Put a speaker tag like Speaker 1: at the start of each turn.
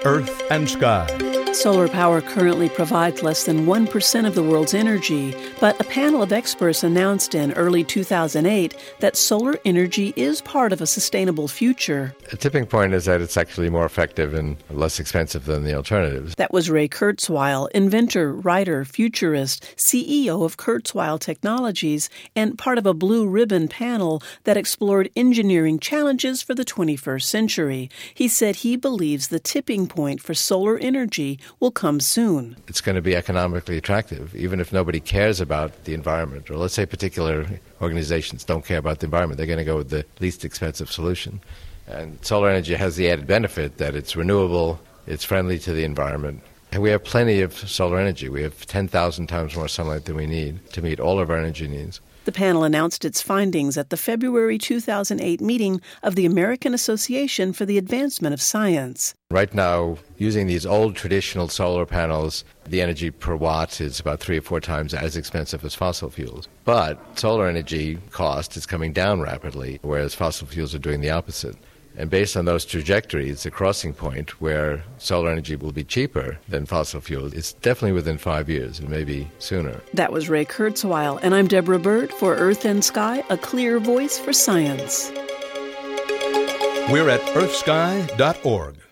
Speaker 1: Earth and Sky.
Speaker 2: Solar power currently provides less than 1% of the world's energy, but a panel of experts announced in early 2008 that solar energy is part of a sustainable future.
Speaker 3: A tipping point is that it's actually more effective and less expensive than the alternatives.
Speaker 2: That was Ray Kurzweil, inventor, writer, futurist, CEO of Kurzweil Technologies, and part of a blue ribbon panel that explored engineering challenges for the 21st century. He said he believes the tipping point for solar energy will come soon.
Speaker 3: It's going to be economically attractive, even if nobody cares about the environment, or let's say particular organizations don't care about the environment. They're going to go with the least expensive solution. And solar energy has the added benefit that it's renewable, it's friendly to the environment. And we have plenty of solar energy. We have 10,000 times more sunlight than we need to meet all of our energy needs.
Speaker 2: The panel announced its findings at the February 2008 meeting of the American Association for the Advancement of Science.
Speaker 3: Right now, using these old traditional solar panels, the energy per watt is about 3 or 4 times as expensive as fossil fuels. But solar energy cost is coming down rapidly, whereas fossil fuels are doing the opposite. And based on those trajectories, the crossing point where solar energy will be cheaper than fossil fuels is definitely within 5 years, and maybe sooner.
Speaker 2: That was Ray Kurzweil, and I'm Deborah Bird for Earth and Sky, a clear voice for science.
Speaker 1: We're at earthsky.org.